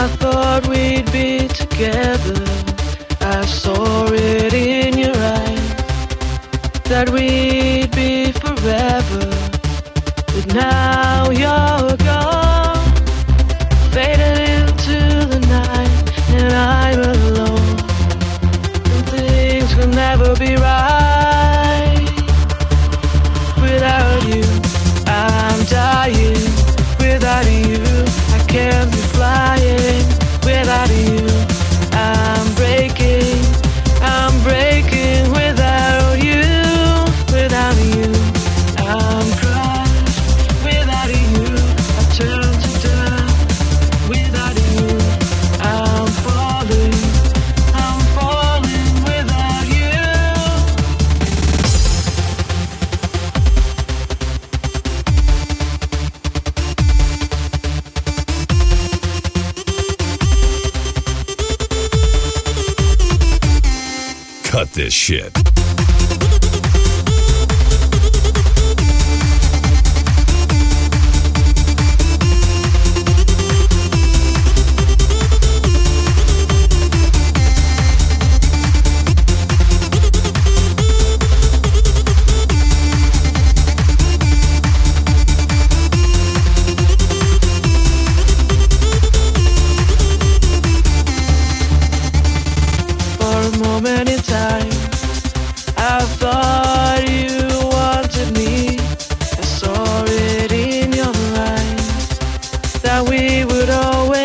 I thought we'd be together. I saw it in your eyes that we'd be forever. But now you're gone, faded into the night, and I'm alone. And things will never be right without you. I'm dying without you. I can't be flying without you. I'm breaking without you, without you. I'm crushed without you. I turn to dust without you. I'm falling without you. Cut this shit. For a moment in time, I thought you wanted me. I saw it in your eyes that we would always